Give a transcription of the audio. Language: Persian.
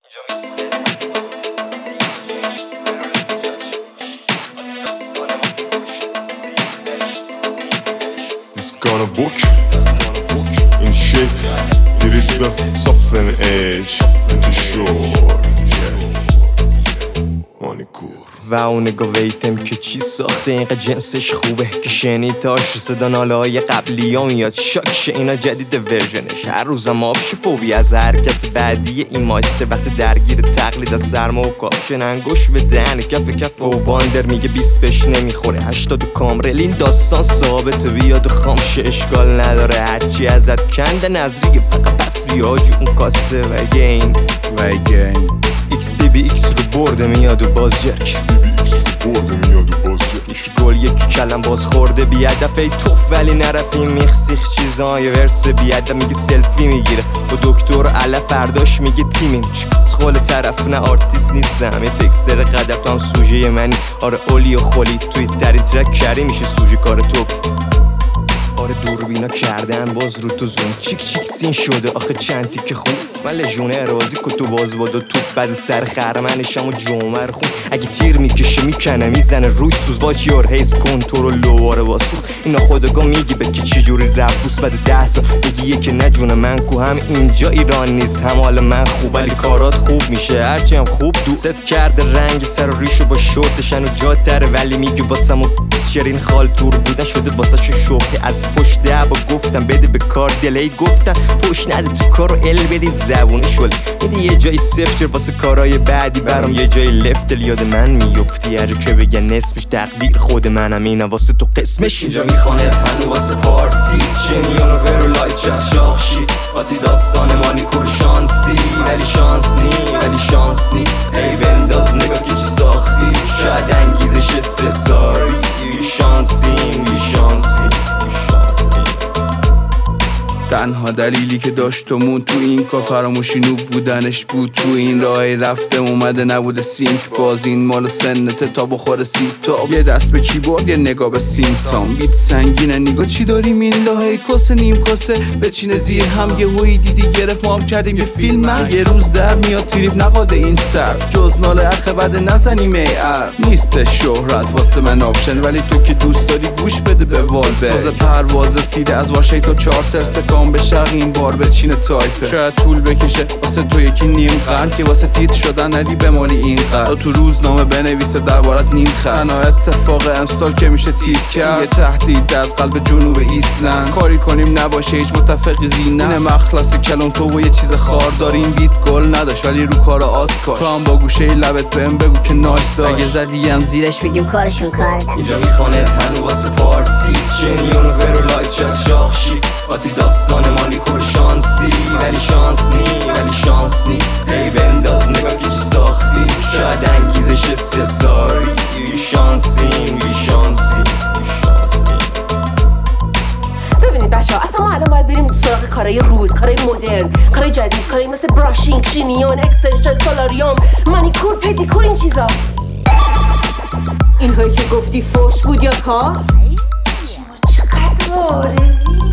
This gonna book in shape دیرید به صفن ایج تو شور مانیکور و اون نگاویتم که چی ساخته اینقدر جنسش خوبه که شنیداش صدا ناله‌های قبلی ها میاد شاکشه اینا جدید ورژنش هر روزم آبش فوبی از حرکت بعدی این مایسته وقتی درگیر تقلید از سرما و کاپشن انگوش به دهن کف و واندر میگه 20 بهش نمیخوره 80 کامرل این داستان ثابت بیاد خامشه اشکال نداره هرچی ازت کنده نظریه فقط پس بیاجی اون کاسه و گین ایکس بی بی ایکس رو برده میاد و باز جرک گل یک کلم باز خورده بیادف ای توف ولی نرفی میخسیخ چیزان یه ورس بیادف میگه سلفی میگیره و دکتر علا فرداش میگه تیمیم خول طرف نه آرتیست نیستم یه تکستر قدر تو هم سوژه منی آره اولی و خولی توی در این ترک کری میشه سوژه کار تو آره دوربینا کردن باز رو تو زوم چیک سین شده آخه چند تیکه خون من لژونه رازی که تو باز با دو توپ بعد سر خرمنشم و جمعه رو خون اگه تیر میکشه میکنه میزنه روی سوز واچ یور هیز کنترل لواره واسو اینا خودگاه میگی به که چی جوری رپ بوس بعد 10 سال بگی که نجونه من کو هم اینجا ایران نیست هم حال من خوب ولی کارات خوب میشه هرچی هم خوب دوست کرده رنگ سر و ریشو با شورتشن و جات داره ولی میگی واسمو شیرین خال تور بودن شده واسه شوخی از پشت دعوا گفتم بده به کار دلی گفتم پوش نده تو کارو ال بدی زبونه شل بده یه جای صفر واسه کارهای بعدی برام یه جای لفتل یاد من میفتی هر که بگن نصفش تقدیر خود منم اینم واسه تو قسمش اینجا میخوانت هنو واسه پارتیت شنیان و ورو لایت شد شاخشی آتی داستان مانیکور شانسی ولی شانس نی هی بنداز نگاه که چی ساختی شاید انگیزش ساری شانسی تنها دلیلی که داشتمون تو این کار فراموشی نوب بودنش بود تو این راه رفته اومده نبوده سینک باز این مال سنته تا بخوره سیتاب یه دست به کیبورد یه نگاه به سیمتام بیت سنگینه نگاه چی داریم این لاهی کاسه نیم کاسه بچینه زیر هم یه هوی دیدی گرفت ما هم کردیم یه فیلم یه روز در میاد تریپ نقاده این سر جز نال اخه بده نزنیم نیست شهرت واسه من آپشن ولی تو که دوست داری گوش بده به والبه باز پرواز سیده از واشنگتن تا چارتر سکان به شرق این بار بچینه تایپه شاید طول بکشه واسه تو یکی نیم قرن که واسه تیت شدن نری بمالی این قرن تو روزنامه بنویسه دربارت نیم خط تنها اتفاق امسال که میشه تیت کرد یه تهدید از قلب جنوب ایسلند کاری کنیم نباشه هیچ متفقی زینه اینه مخلص کلون تو و یه چیز خار داریم بیت گل نداشت ولی رو کار آسکار تو هم با گوشه لبت بهم بگو که نایس داشت اگه زدیم زیرش بگیم کارشون کردن اینجا میخوانت هنو واسه پارتیت شنیان و ورو لایت شد شاخشی آتی داستان مانیکور شانسی ولی شانس نی هی بنداز نگاه که چی ساختی شاید انگیزش ساری شانسی ببینید بچه ها اصلا ما الان باید بریم سراغ کارهای روز کارهای مدرن کارهای جدید کارهای مثل براشینگ شینیون اکستنشن سولاریوم مانیکور پدیکور این چیزا این هایی که گفتی فوش بود یا کار شما چقدر واردی